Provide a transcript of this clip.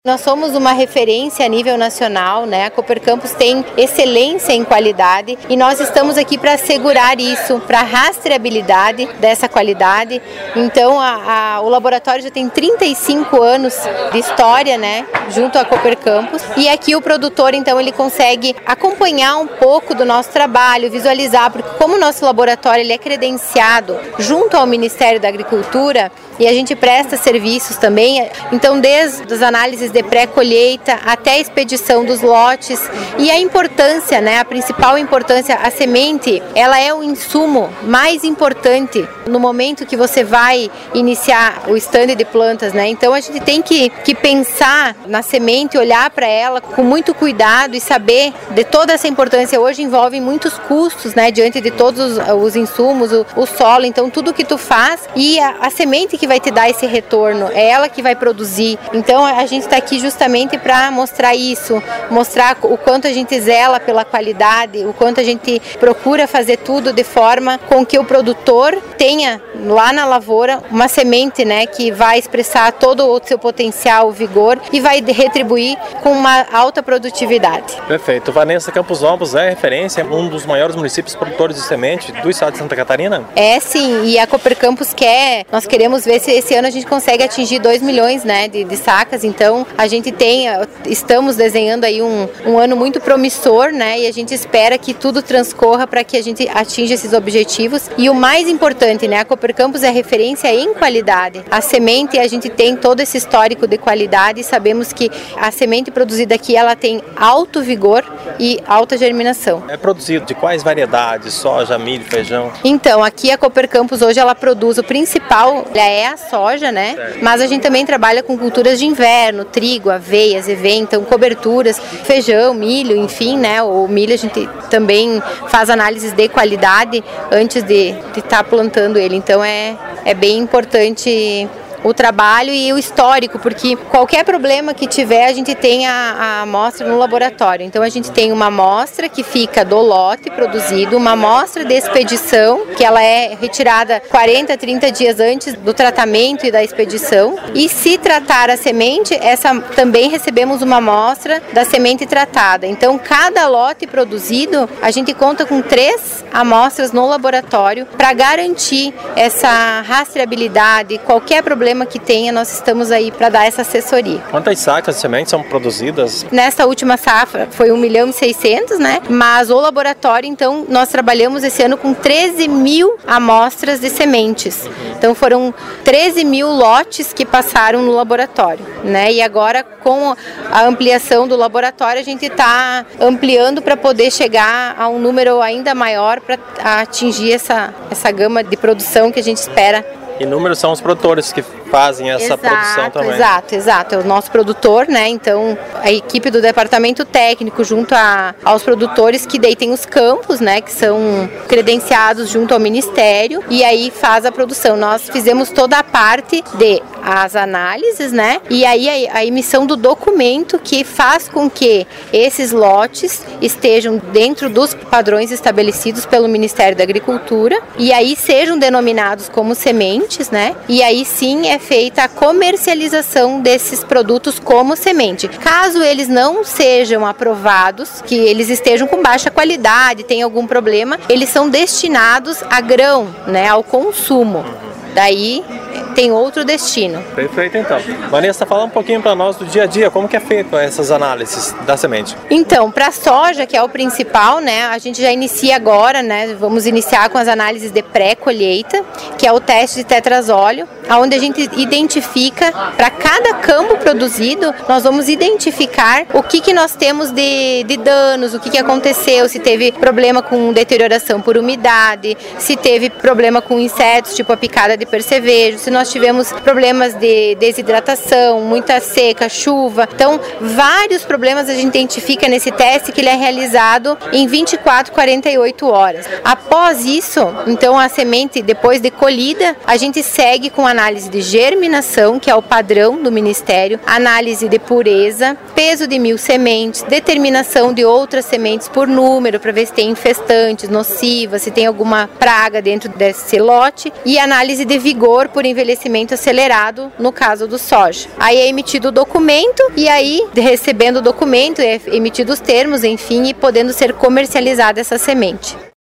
Nós somos uma referência a nível nacional, né? A Cooper Campus tem excelência em qualidade e nós estamos aqui para assegurar isso, para a rastreabilidade dessa qualidade. Então, o laboratório já tem 35 anos de história, né? Junto à Cooper Campus. E aqui o produtor, então, ele consegue acompanhar um pouco do nosso trabalho, visualizar, porque como o nosso laboratório ele é credenciado junto ao Ministério da Agricultura e a gente presta serviços também, então desde as análises de pré-colheita até a expedição dos lotes e a importância, né, a principal importância, a semente, ela é o insumo mais importante no momento que você vai iniciar o stand de plantas, né? Então a gente tem que pensar na semente, olhar para ela com muito cuidado e saber de toda essa importância. Hoje envolve muitos custos, né, diante de todos os insumos, o solo, então tudo que tu faz e a semente que vai te dar esse retorno, é ela que vai produzir. Então a gente está aqui justamente para mostrar isso, mostrar o quanto a gente zela pela qualidade, o quanto a gente procura fazer tudo de forma com que o produtor tenha lá na lavoura uma semente, né, que vai expressar todo o seu potencial, o vigor e vai retribuir com uma alta produtividade. Perfeito. Vanessa, Campos Novos é referência, um dos maiores municípios produtores de semente do estado de Santa Catarina? É sim, e a Cooper Campus nós queremos ver se esse ano a gente consegue atingir 2 milhões, né, de sacas, então a gente estamos desenhando aí um ano muito promissor, né, e a gente espera que tudo transcorra para que a gente atinja esses objetivos. E o mais importante, né, a Cooper Campus é referência em qualidade. A semente, a gente tem todo esse histórico de qualidade e sabemos que a semente produzida aqui, ela tem alto vigor e alta germinação. É produzido de quais variedades? Soja, milho, feijão? Então, aqui a Cooper Campus hoje ela produz o principal, é a soja, né? Certo. Mas a gente também trabalha com culturas de inverno, trigo, aveia, então coberturas, feijão, milho, enfim, né? O milho a gente também faz análises de qualidade antes de estar plantando ele. Então é bem importante o trabalho e o histórico, porque qualquer problema que tiver, a gente tem a amostra no laboratório. Então a gente tem uma amostra que fica do lote produzido, uma amostra de expedição, que ela é retirada 40, 30 dias antes do tratamento e da expedição. E se tratar a semente, também recebemos uma amostra da semente tratada. Então cada lote produzido, a gente conta com 3 amostras no laboratório para garantir essa rastreabilidade, qualquer problema que tenha, nós estamos aí para dar essa assessoria. Quantas sacas de sementes são produzidas? Nessa última safra foi 1.600.000, né? Mas o laboratório, então, nós trabalhamos esse ano com 13.000 amostras de sementes. Então foram 13.000 lotes que passaram no laboratório, né? E agora com a ampliação do laboratório, a gente está ampliando para poder chegar a um número ainda maior para atingir essa gama de produção que a gente espera. E números são os produtores que fazem essa produção também. Exato. É o nosso produtor, né? Então, a equipe do departamento técnico junto aos produtores que daí tem os campos, né? Que são credenciados junto ao Ministério e aí faz a produção. Nós fizemos toda a parte as análises, né? E aí a emissão do documento que faz com que esses lotes estejam dentro dos padrões estabelecidos pelo Ministério da Agricultura e aí sejam denominados como sementes, né? E aí sim é feita a comercialização desses produtos como semente. Caso eles não sejam aprovados, que eles estejam com baixa qualidade, tenham algum problema, eles são destinados a grão, né? Ao consumo. Daí tem outro destino. Perfeito, então. Vanessa, fala um pouquinho para nós do dia a dia, como que é feito essas análises da semente? Então, para a soja, que é o principal, né, a gente já inicia agora, né, vamos iniciar com as análises de pré-colheita, que é o teste de tetrazóleo, onde a gente identifica, para cada campo produzido, nós vamos identificar o que nós temos de danos, o que aconteceu, se teve problema com deterioração por umidade, se teve problema com insetos, tipo a picada de percevejo, se nós tivemos problemas de desidratação, muita seca, chuva. Então, vários problemas a gente identifica nesse teste que ele é realizado em 24, 48 horas. Após isso, então a semente, depois de colhida, a gente segue com análise de germinação, que é o padrão do Ministério, análise de pureza, peso de 1000 sementes, determinação de outras sementes por número para ver se tem infestantes, nocivas, se tem alguma praga dentro desse lote, e análise de vigor por envelhecimento acelerado no caso do soja. Aí é emitido o documento e aí, recebendo o documento, é emitido os termos, enfim, e podendo ser comercializada essa semente.